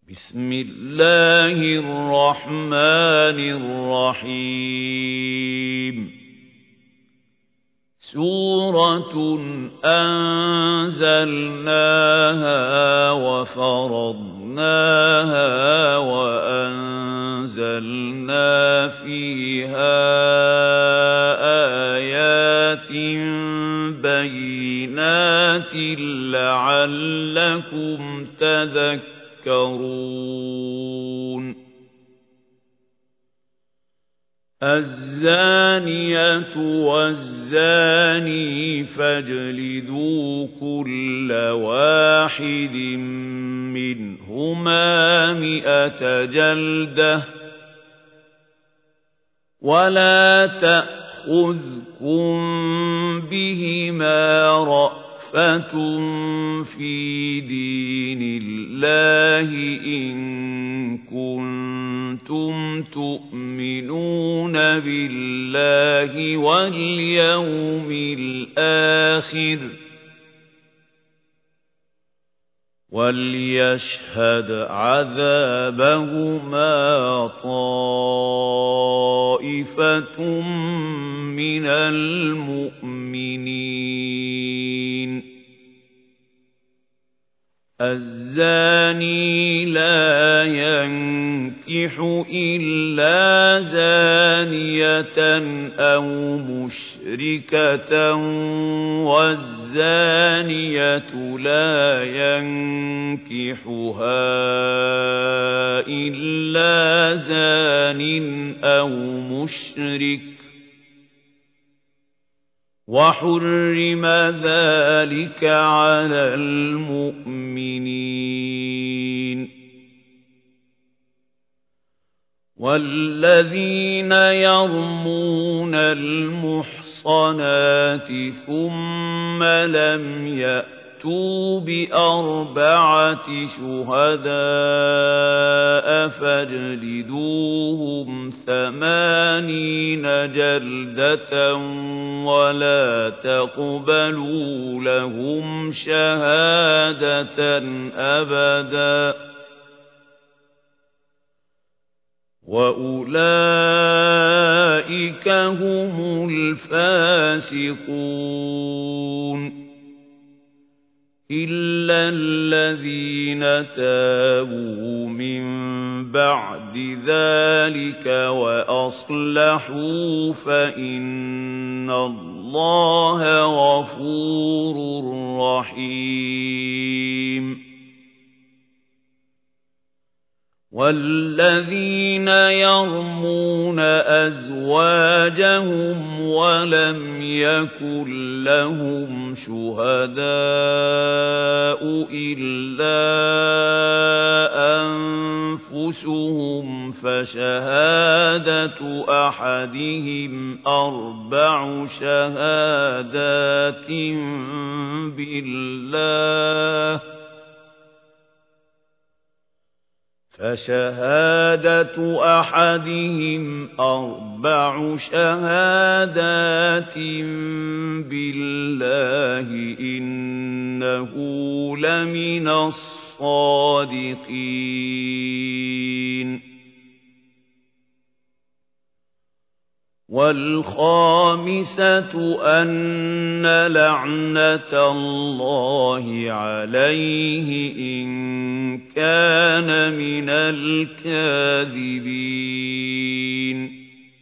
بسم الله الرحمن الرحيم سورة أنزلناها وفرضناها وأنزلنا فيها آيات بينات لعلكم تذكرون الزانية والزاني فاجلدوا كل واحد منهما 100 جلدة ولا تأخذكم بهما رأفة في دين الله إن كنتم تؤمنون بالله واليوم الآخر وليشهد عذابهما طائفة من المؤمنين الزاني لا ينكح إلا زانية أو مشركة والزانية لا ينكحها إلا زان أو مشرك وحرم ذلك على المؤمنين والذين يرمون المحصنات ثم لم يأتوا ب4 شهداء فاجلدوهم 80 جلدة ولا تقبلوا لهم شهادة أبدا وأولئك هم الفاسقون إلا الذين تابوا من بعد ذلك وأصلحوا فإن الله غفور رحيم والذين يرمون أزواجهم ولم يكن لهم شهداء إلا أنفسهم فشهادة أحدهم 4 شهادات بالله إنه لمن الصادقين والخامسة أن لعنة الله عليه إن كان من الكاذبين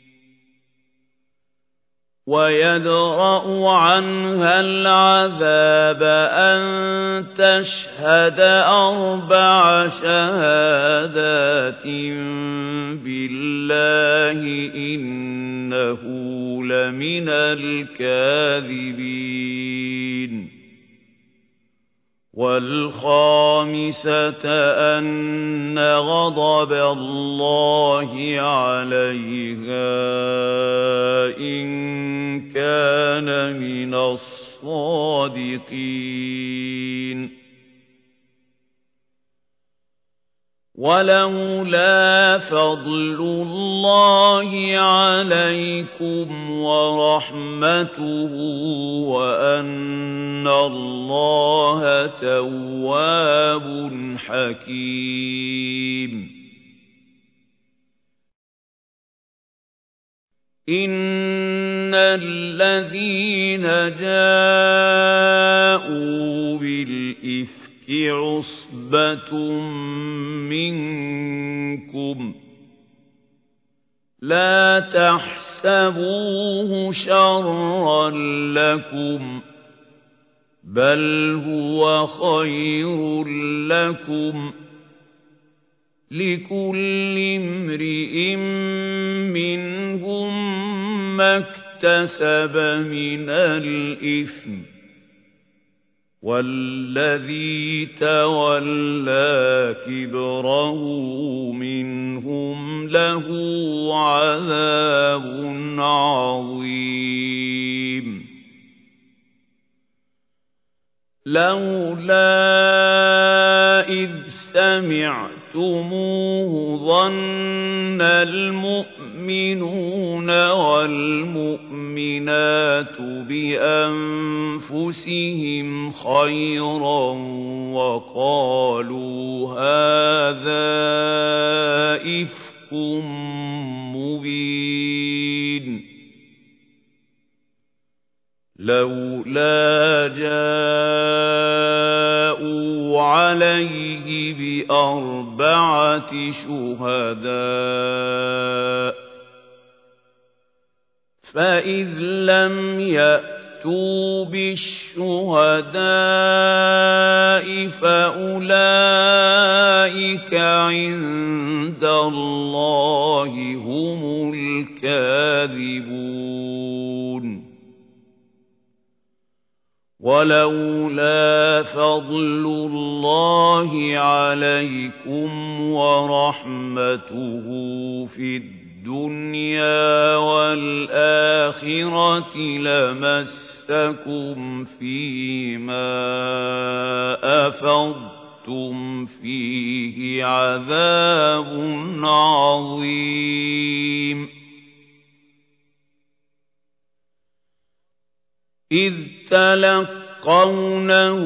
ويدرأ عنها العذاب أن تشهد 4 شهادات بالله إنه لمن الكاذبين والخامسة أن غضب الله عليها إن كان من الصادقين وَلَوْلَا فَضْلُ اللَّهِ عَلَيْكُمْ وَرَحْمَتُهُ وَأَنَّ اللَّهَ تَوَّابٌ حَكِيمٌ إِنَّ الَّذِينَ جَاءُوا بِالْإِفْكِ عُصْبَةٌ مِّنكُمْ لَا تَحْسَبُوهُ شَرًّا لَّكُمْ بَلْ هُوَ خَيْرٌ لَّكُمْ لِكُلِّ امْرِئٍ مِّنْهُم مَّا اكْتَسَبَ مِنَ الْإِثْمِ وَالَّذِي تَوَلَّىٰ كِبْرَهُ مِنْهُمْ لَهُ عَذَابٌ عَظِيمٌ لَّوْلَا إِذْ سَمِعْتُمُوهُ ظَنَّ الْمُؤْمِنُونَ وَالْمُؤْمِنَاتُ بِأَنفُسِهِمْ خَيْرًا وَقَالُوا هَٰذَا إِفْكٌ مُّبِينٌ لَوْلَا جَاءُوا عَلَيْهِ بِأَرْبَعَةِ شُهَدَاءَ فَإِذْ لَمْ يَأْتُوا بِالشُّهَدَاءِ فَأُولَٰئِكَ عِندَ اللَّهِ هُمُ الْكَاذِبُونَ وَلَوْلَا فَضْلُ اللَّهِ عَلَيْكُمْ وَرَحْمَتُهُ فِي الدُّنْيَا وَالْآخِرَةِ لَمَسَّكُمْ فِيمَا أَفَضْتُمْ فِيهِ عَذَابٌ عَظِيمٌ إِذْ تَلَقَّوْنَهُ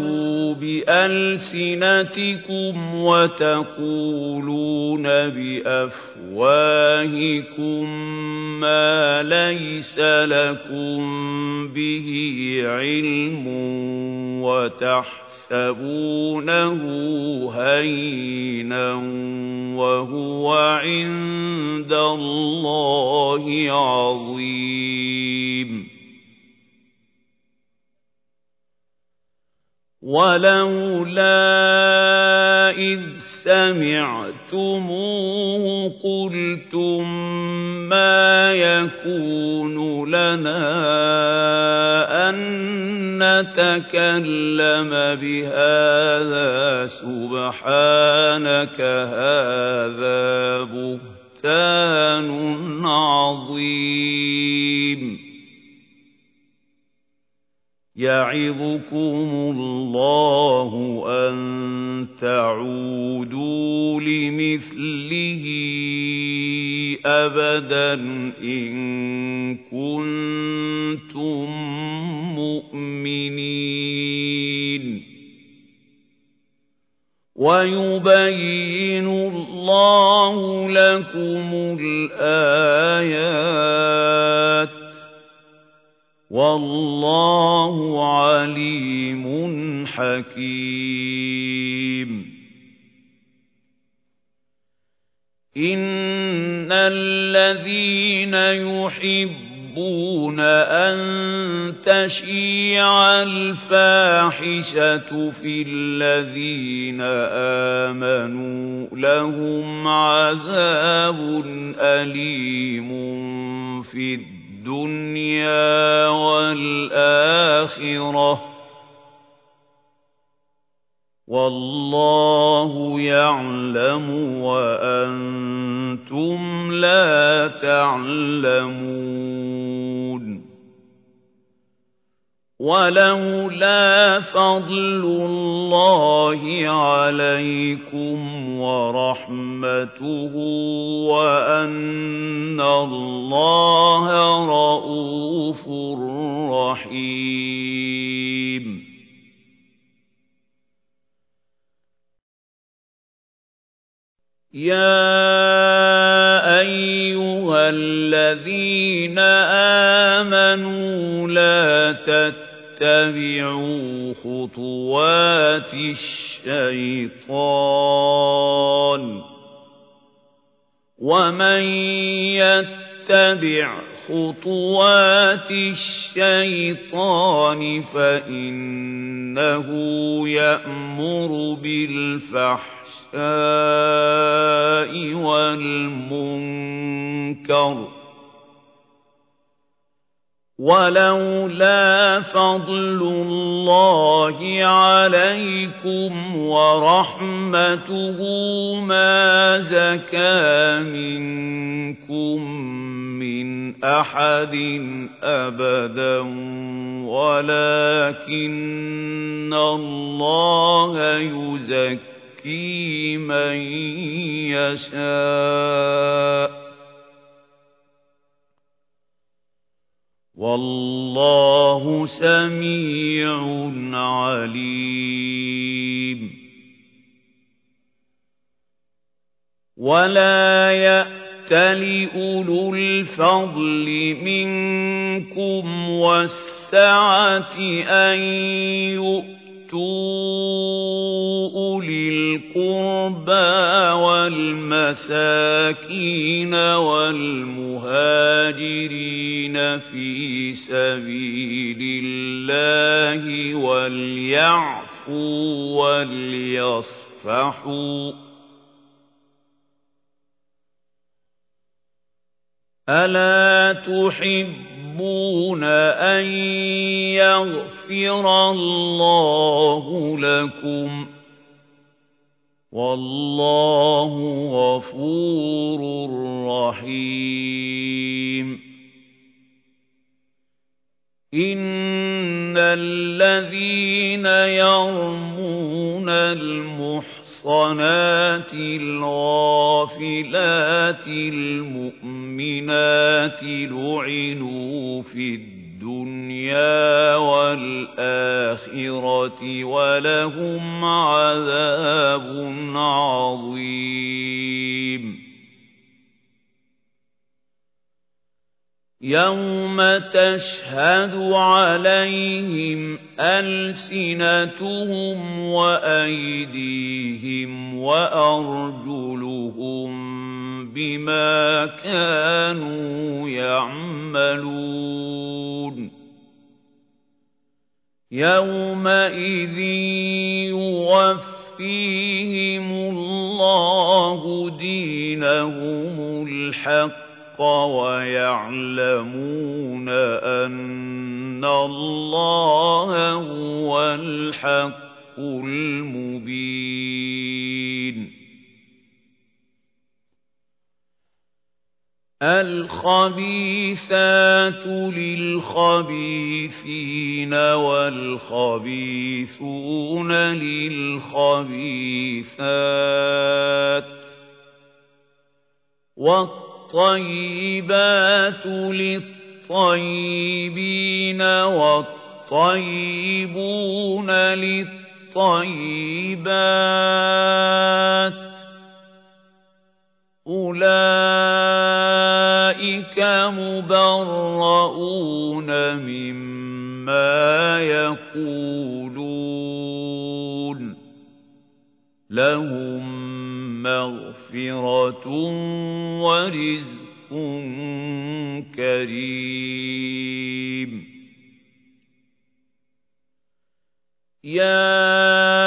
بِأَلْسِنَتِكُمْ وَتَقُولُونَ بِأَفْوَاهِكُم مَّا لَيْسَ لَكُم بِهِ عِلْمٌ وَتَحْسَبُونَهُ هَيِّنًا وَهُوَ عِندَ اللَّهِ عَظِيمٌ وَلَوْلَا إِذْ سَمِعْتُمُوهُ قُلْتُم مَّا يَكُونُ لَنَا أَن نَّتَكَلَّمَ بِهَٰذَا سُبْحَانَكَ هَٰذَا بُهْتَانٌ عَظِيمٌ يَعِظُكُمُ اللَّهُ أَن تَعُودُوا لِمِثْلِهِ أَبَدًا إِن كُنتُم مُّؤْمِنِينَ وَيُبَيِّنُ اللَّهُ لَكُمُ الْآيَاتِ وَاللَّهُ عَلِيمٌ حَكِيمٌ إِنَّ الَّذِينَ يُحِبُّونَ أَن تَشِيعَ الْفَاحِشَةُ فِي الَّذِينَ آمَنُوا لَهُمْ عَذَابٌ أَلِيمٌ فِي الدُّنْيَا وَالْآخِرَةِ وَاللَّهُ يَعْلَمُ وَأَنتُمْ لَا تَعْلَمُونَ وَلَوْلَا فَضْلُ اللَّهِ عَلَيْكُمْ وَرَحْمَتُهُ وَأَنَّ اللَّهَ رَءُوفٌ رَّحِيمٌ. يَا أَيُّهَا الَّذِينَ آمَنُوا لَا تَتَّبِعُوا خُطُوَاتِ الشَّيْطَانِ ۚ وَمَن يَتَّبِعْ خُطُوَاتِ الشَّيْطَانِ فَإِنَّهُ يَأْمُرُ بِالْفَحْشَاءِ وَالْمُنكَرِ ۚ وَلَوْلَا فَضْلُ اللَّهِ عَلَيْكُمْ وَرَحْمَتُهُ مَا زَكَىٰ مِنكُم مِّنْ أَحَدٍ أَبَدًا وَلَٰكِنَّ اللَّهَ يُزَكِّي مَن يَشَاءُ ۗ وَاللَّهُ سَمِيعٌ عَلِيمٌ. وَلَا يَأْتَلِ أُولُو الْفَضْلِ مِنكُمْ وَالسَّعَةِ أَن يُؤْتُوا أُولِي الْقُرْبَىٰ وَالْمَسَاكِينَ وَالْمُهَاجِرِينَ فِي سَبِيلِ اللَّهِ وَلْيَعْفُوا وَلْيَصْفَحُوا ۗ أَلَا تُحِبُّونَ أَن يَغْفِرَ اللَّهُ لَكُمْ ۗ وَاللَّهُ غَفُورٌ رَّحِيمٌ. إِنَّ الَّذِينَ يَرْمُونَ الْمُحْصَنَاتِ الْغَافِلَاتِ الْمُؤْمِنَاتِ لُعِنُوا فِي الدُّنْيَا وَالْآخِرَةِ وَلَهُمْ عَذَابٌ عَظِيمٌ. يَوْمَ تَشْهَدُ عَلَيْهِمْ أَلْسِنَتُهُمْ وَأَيْدِيهِمْ وَأَرْجُلُهُم بِمَا كَانُوا يَعْمَلُونَ يَوْمَئِذٍ يُوَفِّيهِمُ اللَّهُ دِينَهُمُ الْحَقَّ وَيَعْلَمُونَ أَنَّ اللَّهَ هُوَ الْحَقُّ الْمُبِينُ. الْخَبِيثَاتُ لِلْخَبِيثِينَ وَالْخَبِيثُونَ لِلْخَبِيثَاتِ وَالطَّيِّبَاتُ لِلطَّيِّبِينَ وَالطَّيِّبُونَ لِلطَّيِّبَاتِ ۚ أُولَٰئِكَ مُبَرَّءُونَ مِمَّا يَقُولُونَ ۖ لَهُم مَّغْفِرَةٌ وَرِزْقٌ كَرِيمٌ. يَا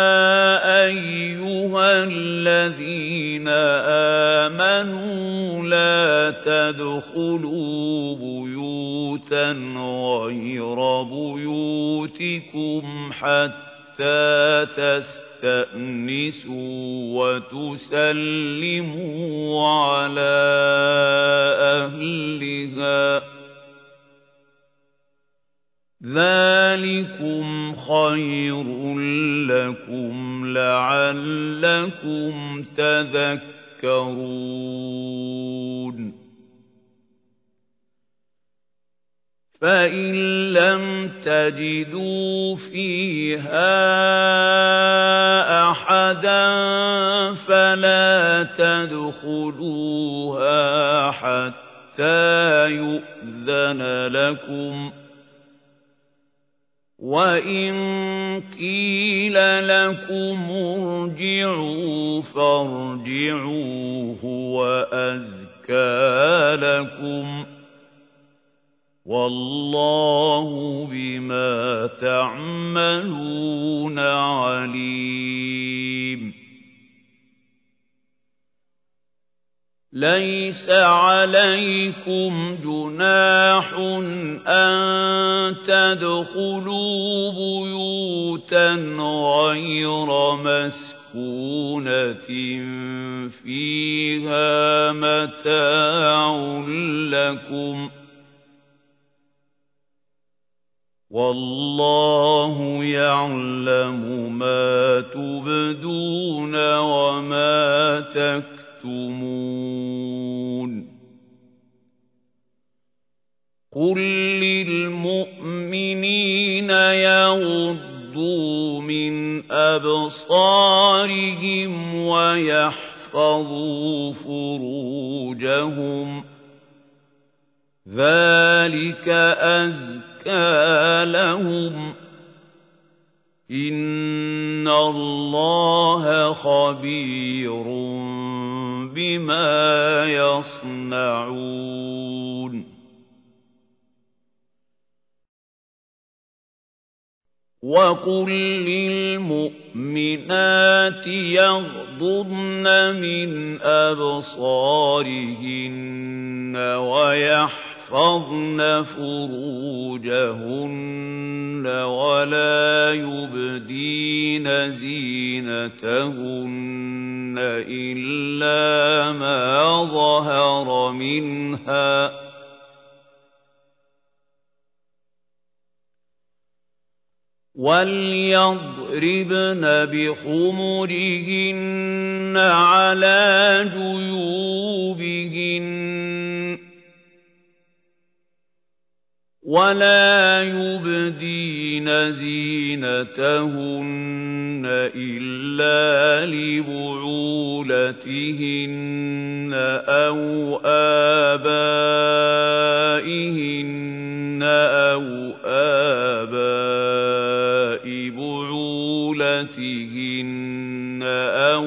أَيُّهَا الَّذِينَ آمَنُوا لَا تَدْخُلُوا بُيُوتًا غَيْرَ بُيُوتِكُمْ حَتَّىٰ تَسْتَأْنِسُوا وَتُسَلِّمُوا عَلَىٰ أَهْلِهَا ۚ ذَٰلِكُمْ خَيْرٌ لَّكُمْ لَعَلَّكُمْ تَذَكَّرُونَ فَإِن لَّمْ تَجِدُوا فِيهَا أَحَدًا فَلَا تَدْخُلُوهَا حَتَّىٰ يُؤْذَنَ لَكُمْ ۖ وَإِن قِيلَ لَكُمُ ارْجِعُوا فَارْجِعُوا هُوَ أَزْكَىٰ لَكُمْ ۚ وَاللَّهُ بِمَا تَعْمَلُونَ عَلِيمٌ لَيْسَ عَلَيْكُمْ جُنَاحٌ أَن تَدْخُلُوا بُيُوتًا غَيْرَ مَسْكُونَةٍ فِيهَا مَتَاعٌ لَّكُمْ ۚ وَاللَّهُ يَعْلَمُ مَا تُبْدُونَ وَمَا تَكْتُمُونَ قُل لِّلْمُؤْمِنِينَ يَغُضُّوا مِنْ أَبْصَارِهِمْ وَيَحْفَظُوا فُرُوجَهُمْ ۚ ذَٰلِكَ أَزْكَىٰ لَهُمْ ۗ إِنَّ اللَّهَ خَبِيرٌ بِمَا يَصْنَعُونَ وَقُل لِّلْمُؤْمِنَاتِ يَغْضُضْنَ مِنْ أَبْصَارِهِنَّ وَيَحْفَظْنَ فُرُوجَهُنَّ وَلَا يُبْدِينَ زِينَتَهُنَّ إِلَّا مَا ظَهَرَ مِنْهَا ۖ وَلْيَضْرِبْنَ بِخُمُرِهِنَّ عَلَىٰ جُيُوبِهِنَّ ۖ وَلَا يُبْدِينَ زِينَتَهُنَّ إِلَّا لِبُعُولَتِهِنَّ أَوْ آبَائِهِنَّ أَوْ آبَاءِ بُعُولَتِهِنَّ أَوْ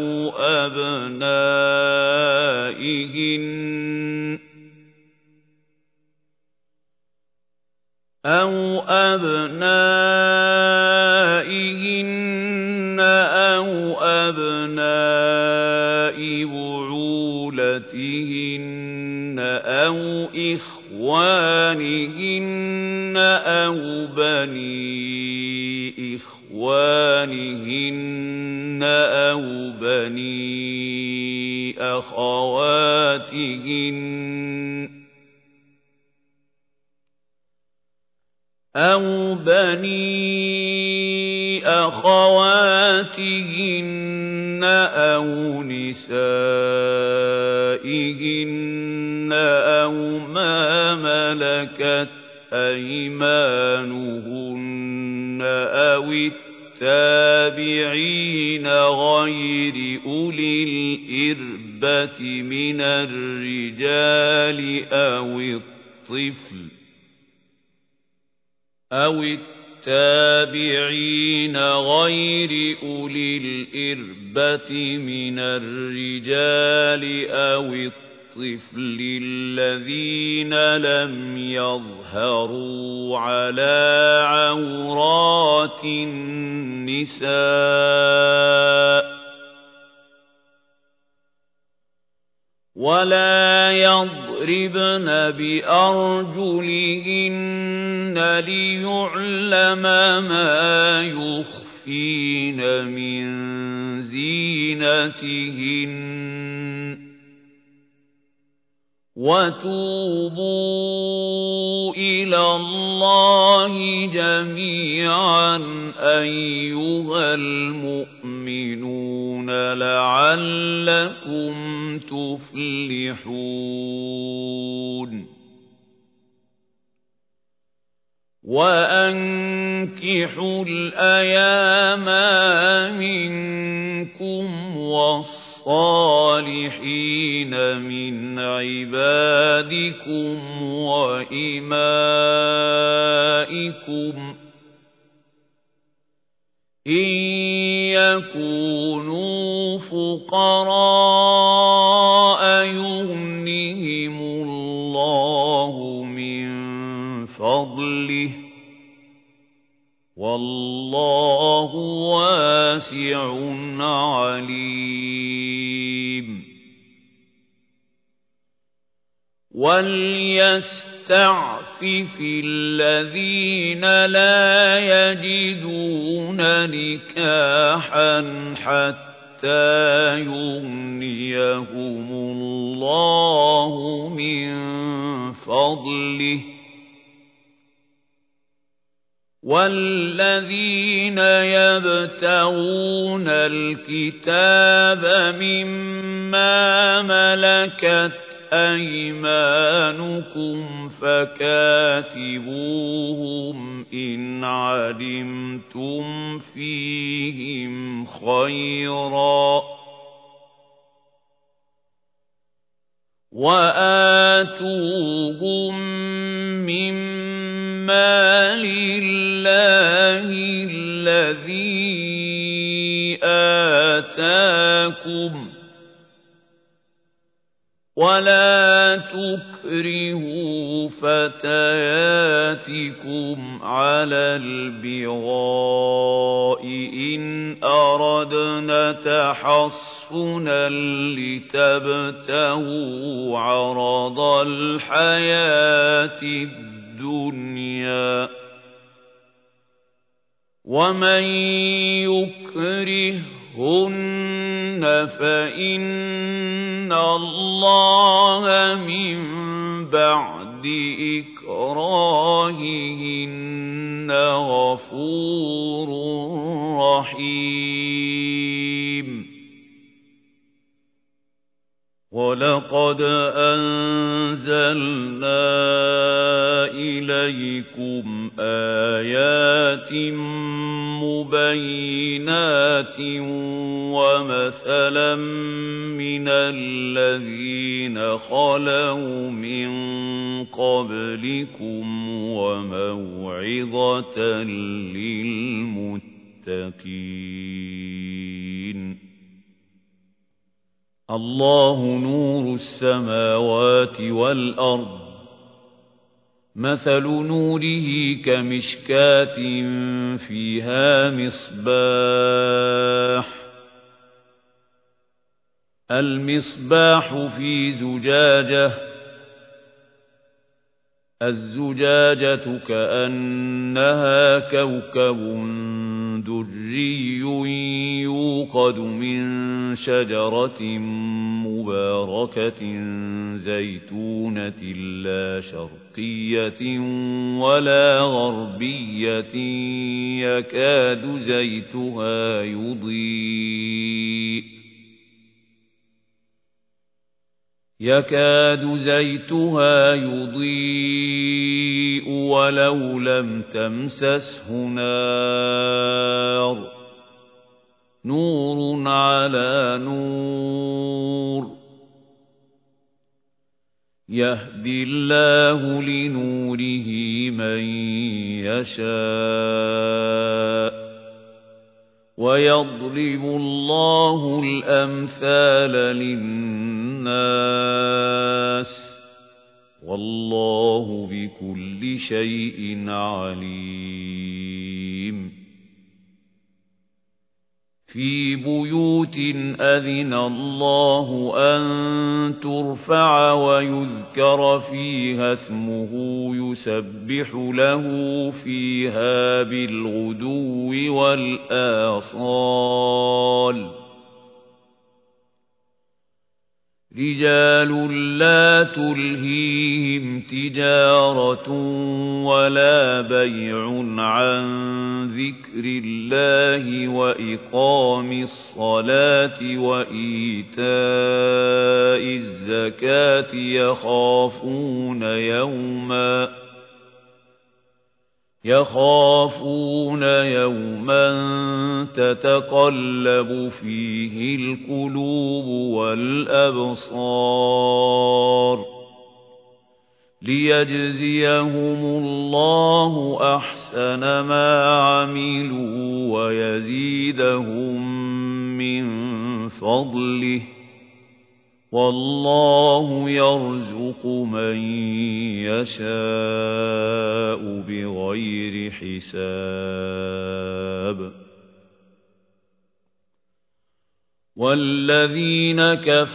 أَبْنَائِهِنَّ أَوْ أَبْنَاءِ بُعُولَتِهِنَّ أَوْ إِخْوَانِهِنَّ أَوْ بَنِي إِخْوَانِهِنَّ أَوْ بَنِي أَخَوَاتِهِنَّ أَوْ نِسَائِهِنَّ أَوْ مَا مَلَكَتْ أَيْمَانُهُنَّ أَوِ التَّابِعِينَ غَيْرِ أُولِي الْإِرْبَةِ مِنَ الرِّجَالِ أَوِ التَّابِعِينَ غَيْرِ أُولِي الْإِرْبَةِ مِنَ الرِّجَالِ أَوِ الطِّفْلِ الَّذِينَ لَمْ يَظْهَرُوا عَلَىٰ عَوْرَاتِ النِّسَاءِ ۖ وَلَا يَضْرِبْنَ بِأَرْجُلِهِنَّ لِيُعْلَمَ مَا يُخْفِينَ مِن زِينَتِهِنَّ ۚ وَتُوبُوا إِلَى اللَّهِ جَمِيعًا أَيُّهَا الْمُؤْمِنُونَ لَعَلَّكُمْ تُفْلِحُونَ وَأَنكِحُوا الْأَيَامَ مِنكُمْ وَالصَّالِحِينَ مِنْ عِبَادِكُمْ وَإِمَائِكُمْ إِن يَكُونُوا فُقَرَاءَ يُغْنِهِمُ اللَّهُ مِن فَضْلِهِ وَاللَّهُ وَاسِعٌ عَلِيمٌ وَلْيَسْتَعْفِفِ الَّذِينَ لَا يَجِدُونَ نِكَاحًا حَتَّىٰ يُغْنِيَهُمُ اللَّهُ مِن فَضْلِهِ وَالَّذِينَ يَبْتَغُونَ الْكِتَابَ مِمَّا مَلَكَتْ أَيْمَانُكُمْ فَكَاتِبُوهُمْ إِنْ عَلِمْتُمْ فِيهِمْ خَيْرًا وَآتُوهُم مِّمَّا لِلَّهِ الَّذِي آتَاكُمْ وَلَا تُكْرِهُوا فَتَيَاتِكُمْ عَلَى الْبِغَاءِ إِنْ أَرَدْنَ تَحَصُّنًا لِتَبْتَغُوا عَرَضَ الْحَيَاةِ الدُّنْيَا وَمَن يُكْرِههُّنَّ فَإِنَّ اللَّهَ مِن بَعْدِ إِكْرَاهِهِنَّ غَفُورٌ رَّحِيمٌ وَلَقَدْ أَنزَلْنَا إِلَيْكُمْ آيَاتٍ مُبَيِّنَاتٍ وَمَثَلًا مِّنَ الَّذِينَ خَلَوْا مِن قَبْلِكُمْ وَمَوْعِظَةً لِّلْمُتَّقِينَ اللَّهُ نُورُ السَّمَاوَاتِ وَالْأَرْضِ مَثَلُ نُورِهِ كَمِشْكَاةٍ فِيهَا مِصْبَاحٌ الْمِصْبَاحُ فِي زُجَاجَةٍ الزُّجَاجَةُ كَأَنَّهَا كَوْكَبٌ دُرِّيٌّ يُوقَدُ مِن شَجَرَةٍ مُبَارَكَةٍ زَيْتُونَةٍ لَّا شَرْقِيَّةٍ وَلَا غَرْبِيَّةٍ يَكَادُ زَيْتُهَا يُضِيءُ وَلَوْ لَمْ تَمْسَسْهُ نَارٌ نُّورٌ عَلَىٰ نُورٍ يَهْدِي اللَّهُ لِنُورِهِ مَن يَشَاءُ وَيَضْرِبُ اللَّهُ الْأَمْثَالَ لِلنَّاسِ وَاللَّهُ بِكُلِّ شَيْءٍ عَلِيمٌ فِي بُيُوتٍ أَذِنَ اللَّهُ أَن تُرْفَعَ وَيُذْكَرَ فِيهَا اسْمُهُ يُسَبِّحُ لَهُ فِيهَا بِالْغُدُوِّ وَالْآصَالِ رجال لا تلهيهم تجارة ولا بيع عن ذكر الله وإقام الصلاة وإيتاء الزكاة يخافون يوما تتقلب فيه القلوب والأبصار ليجزيهم الله أحسن ما عملوا ويزيدهم من فضله والله يرزق من يشاء بغير حساب والذين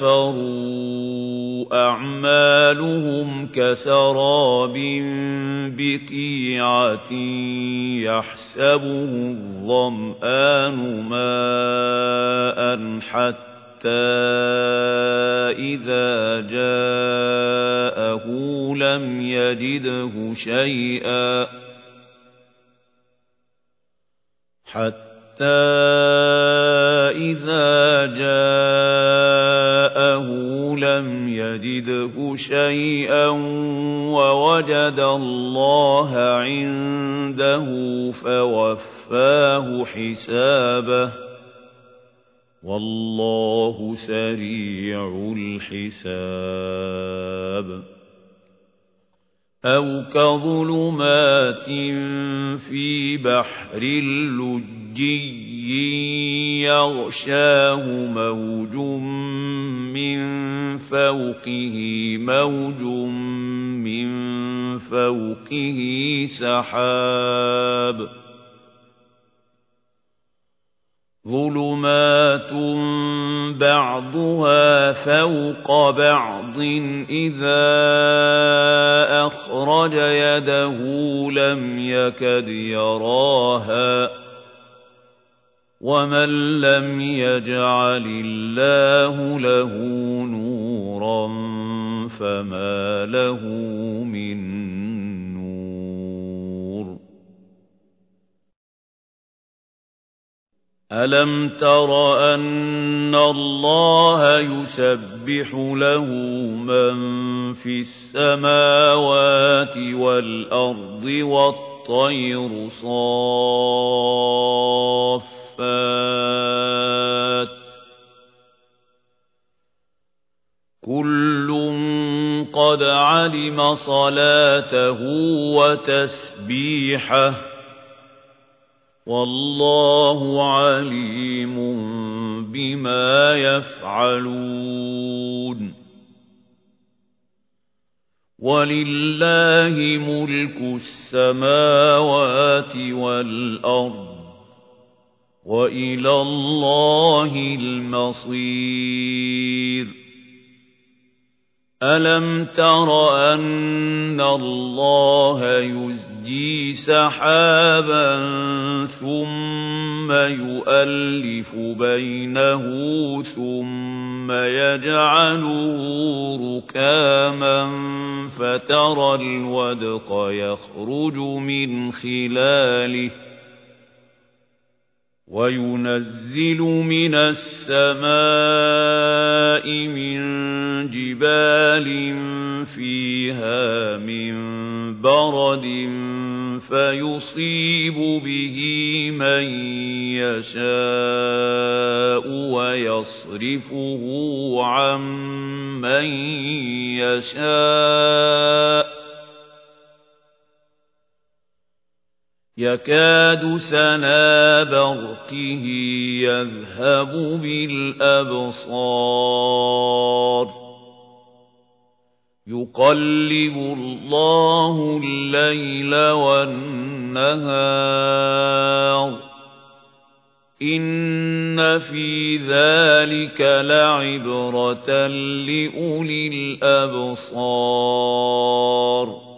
كفروا أعمالهم كسراب بقيعة يحسبه الظمآن ماء حتى إذا جاءه لم يجده شيئا ووجد الله عنده فوفاه حسابه والله سريع الحساب أو كظلمات في بحر لجي يغشاه موج من فوقه موج من فوقه سحاب ظلمات بعضها فوق بعض إذا أخرج يده لم يكد يراها ومن لم يجعل الله له نورا فما له من نور ألم تر أن الله يسبح له من في السماوات والأرض والطير صافات كل قد علم صلاته وتسبيحه والله عليم بما يفعلون ولله ملك السماوات والأرض وإلى الله المصير ألم تر أن الله يزجي سحابا ثم يؤلف بينه ثم يجعله ركاما فترى الودق يخرج من خلاله وينزل من السماء من جبال فيها من برد فيصيب به من يشاء ويصرفه عن من يشاء يكاد سنا برقه يذهب بالأبصار يقلب الله الليل والنهار إن في ذلك لعبرة لأولي الأبصار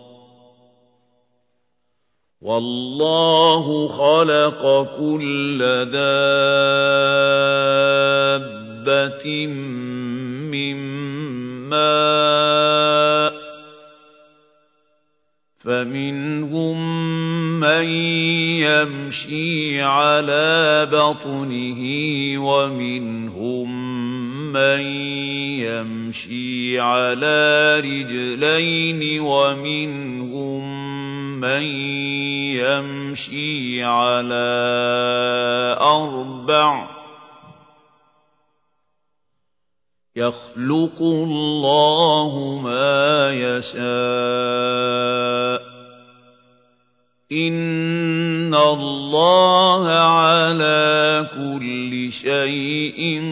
والله خلق كل دابة من الماء فمنهم من يمشي على بطنه ومنهم من يمشي على رجلين ومنهم من يمشي على أربع يخلق الله ما يشاء إن الله على كل شيء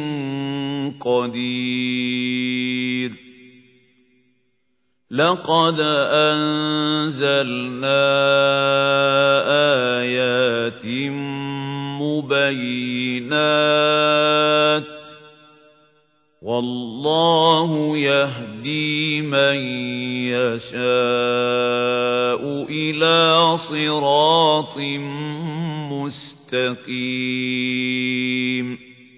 قدير لقد أنزلنا آيات مبينات والله يهدي من يشاء إلى صراط مستقيم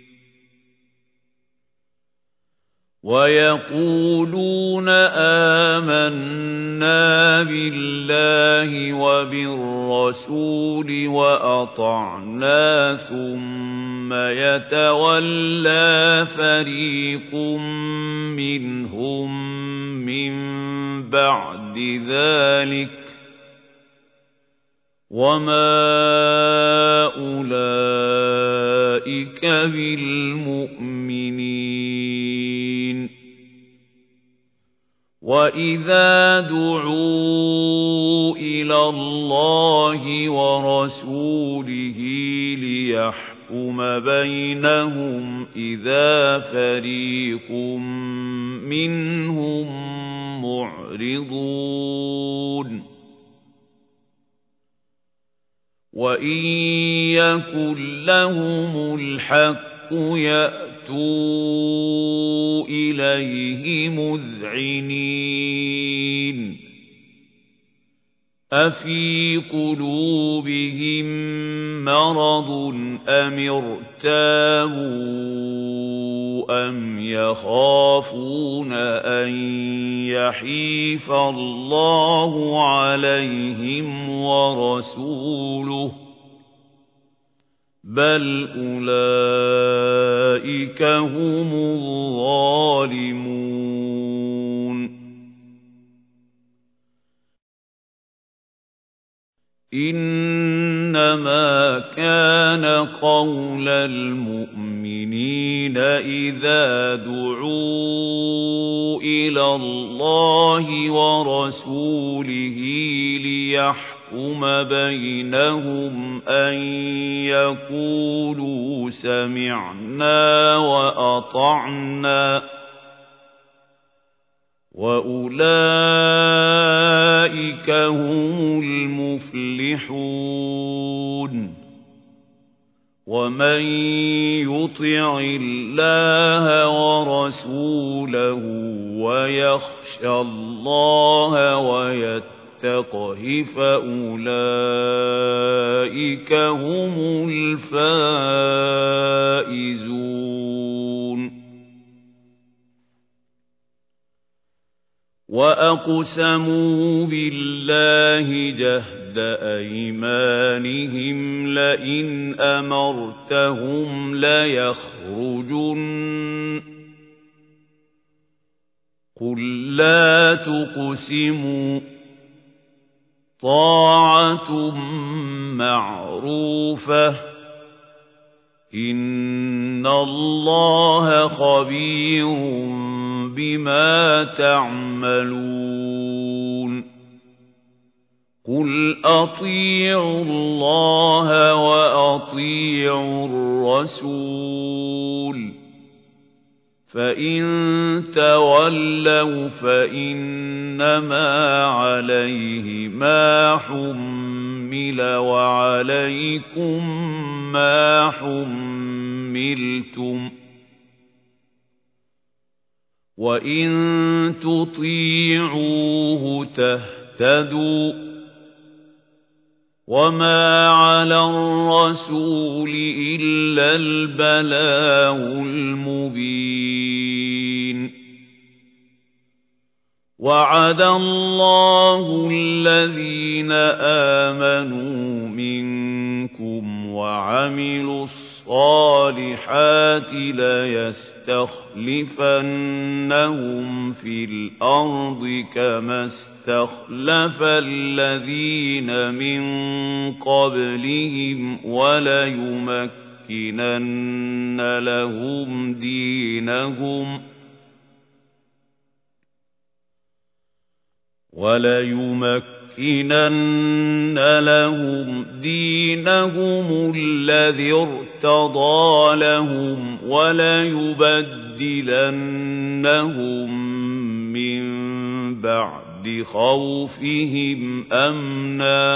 ويقولون آمنا بالله وبالرسول وأطعنا ثم يتولى فريق منهم من بعد ذلك وما أولئك بالمؤمنين وإذا دعوا إلى الله ورسوله ليحكم بينهم إذا فريق منهم معرضون وإن يكن لهم الحق يأتوا إليه مذعنين أفي قلوبهم مرض أم ارتابوا أم يخافون أن يحيف الله عليهم ورسوله بل أولئك هم الظالمون إنما كان قول المؤمنين إذا دعوا إلى الله ورسوله ليحكم بينهم أن يقولوا سمعنا وأطعنا وأولئك هم المفلحون ومن يطع الله ورسوله ويخشى الله ويتقه فأولئك هم الفائزون وأقسموا بالله جهد أيمانهم لئن أمرتهم ليخرجن قل لا تقسموا طاعة معروفة إن الله خبير بما تعملون قل أطيعوا الله وأطيعوا الرسول فإن تولوا فإنما عليه ما حمل وعليكم ما حملتم وإن تطيعوه تهتدوا وما على الرسول إلا البلاغ المبين وعد الله الذين آمنوا منكم وعملوا الصالحات ليستخلفنهم في الأرض كما استخلف الذين من قبلهم وليمكنن لهم دينهم الذي ارتضى لهم وليبدلنهم من بعد خوفهم أمنا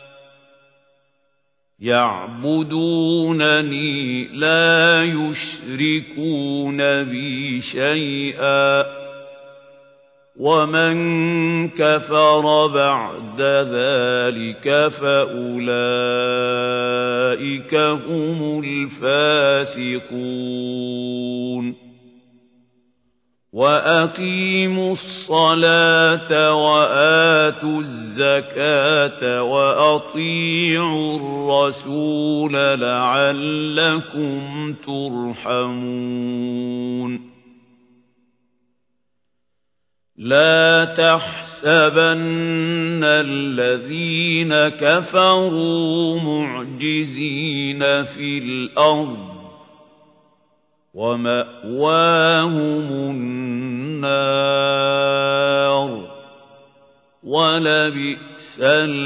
يعبدونني لا يشركون بي شيئا ومن كفر بعد ذلك فأولئك هم الفاسقون وأقيموا الصلاة وآتوا الزكاة وأطيعوا الرسول لعلكم ترحمون لا تحسبن الذين كفروا معجزين في الأرض ومأواهم النار ولبئس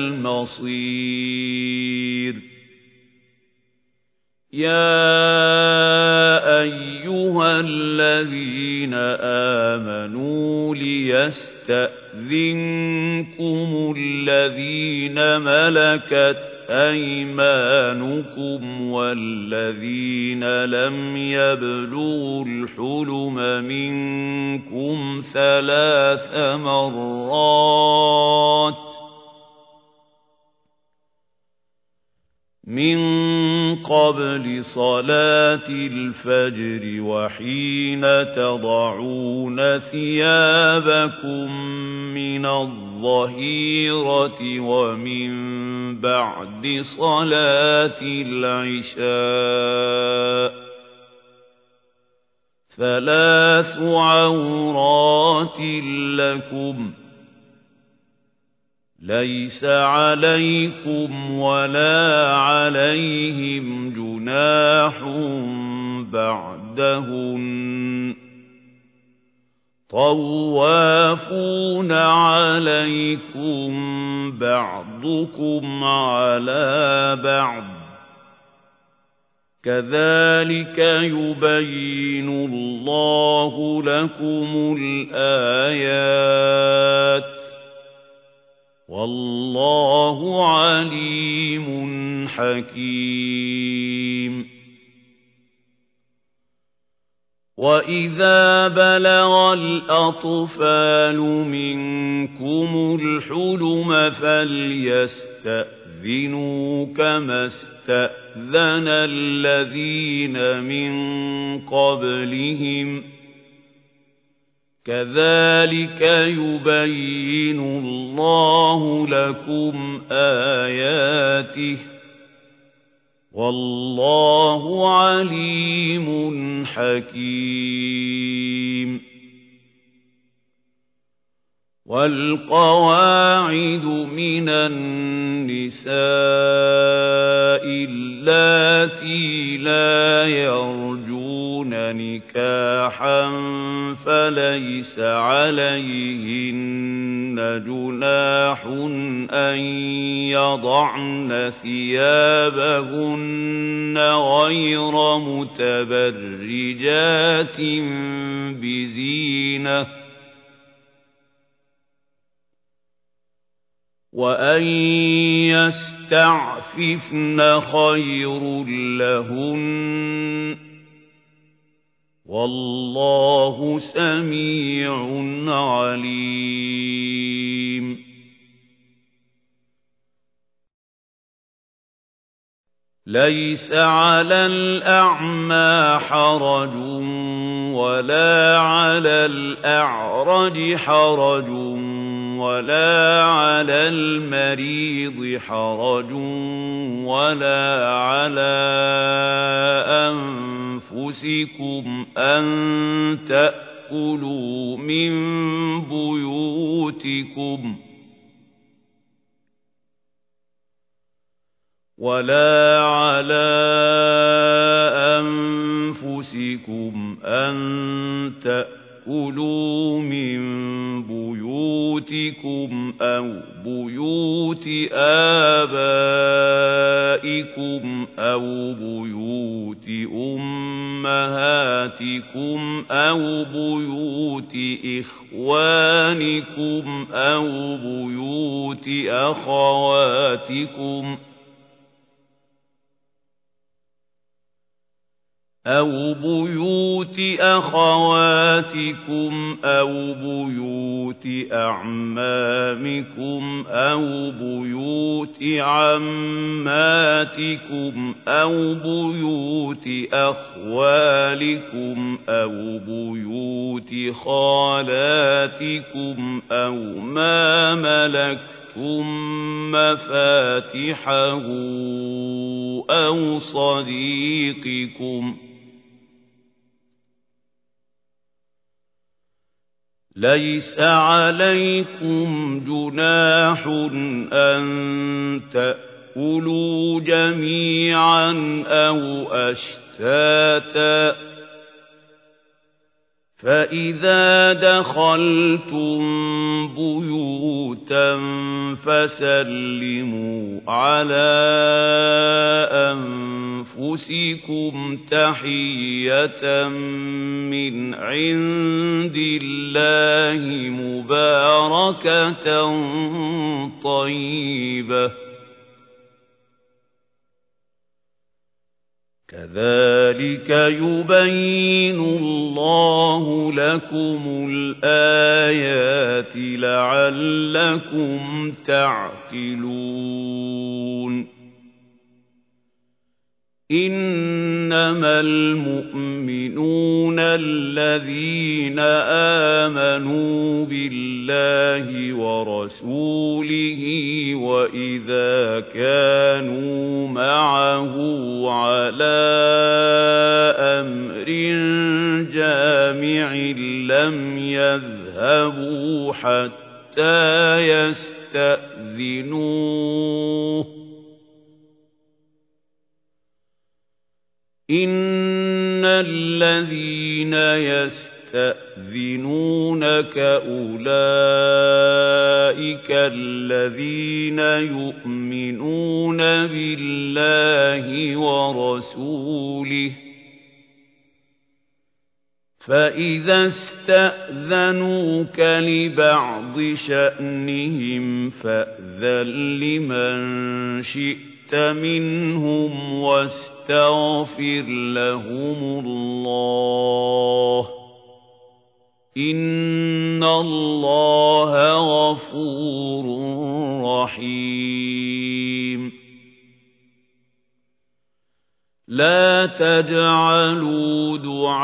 المصير يا أيها الذين آمنوا ليستأذنكم الذين ملكت أيمانكم والذين لم يبلغوا الحلم منكم 3 مرات من قبل صلاة الفجر وحين تضعون ثيابكم من الظهيرة ومن بعد صلاة العشاء 3 عورات لكم ليس عليكم ولا عليهم جناح بعدهن طوافون عليكم بعضكم على بعض كذلك يبين الله لكم الآيات والله عليم حكيم وإذا بلغ الأطفال منكم الحلم فليستأذنوا كما استأذن الذين من قبلهم كذلك يبين الله لكم آياته والله عليم حكيم والقواعد من النساء اللاتي لا يرجون نكاحا فليس عليهن جناح أن يضعن ثيابهن غير متبرجات بزينة وأن يستعففن خير لهن والله سميع عليم ليس على الأعمى حرج ولا على الأعرج حرج ولا على المريض حرج ولا على أنفسكم أن تأكلوا من بيوتكم أو بيوت آبائكم أو بيوت أمهاتكم أو بيوت إخوانكم أو بيوت أخواتكم أو بيوت أعمامكم أو بيوت عماتكم أو بيوت أخوالكم أو بيوت خالاتكم أو ما ملكتم مفاتحه أو صديقكم ليس عليكم جناح أن تأكلوا جميعا أو أشتاتا فإذا دخلتم بيوتا فسلموا على أنفسكم تحية من عند الله مباركة طيبة كذلك يبين الله لكم الآيات لعلكم تعقلون إنما المؤمنون الذين آمنوا بالله ورسوله وإذا كانوا معه على أمر جامع لم يذهبوا حتى يستأذنوه إن الذين يستأذنونك أولئك الذين يؤمنون بالله ورسوله فإذا استأذنوك لبعض شأنهم فأذن لمن شئت منهم واستغفر لهم الله إن الله غفور رحيم لا تجعلوا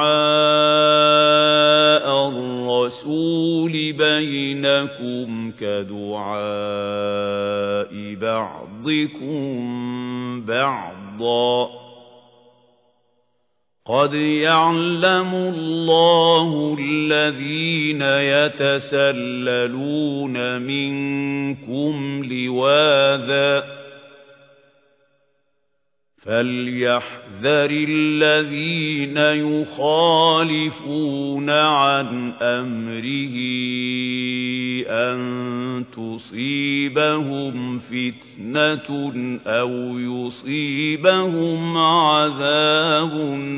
دعاء الرسول بينكم كدعاء بعضكم بعضا قد يعلم الله الذين يتسللون منكم لواذا فليحذر الذين يخالفون عن أمره أن تصيبهم فتنة أو يصيبهم عذاب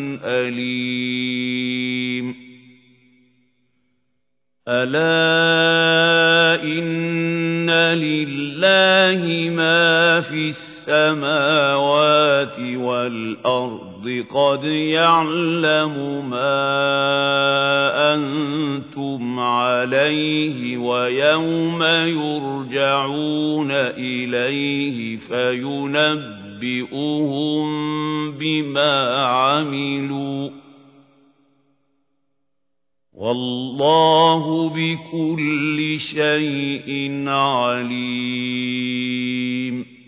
أليم ألا إن لله ما في السماوات والأرض قد يعلم ما أنتم عليه ويوم يرجعون إليه فينبئهم بما عملوا والله بكل شيء عليم.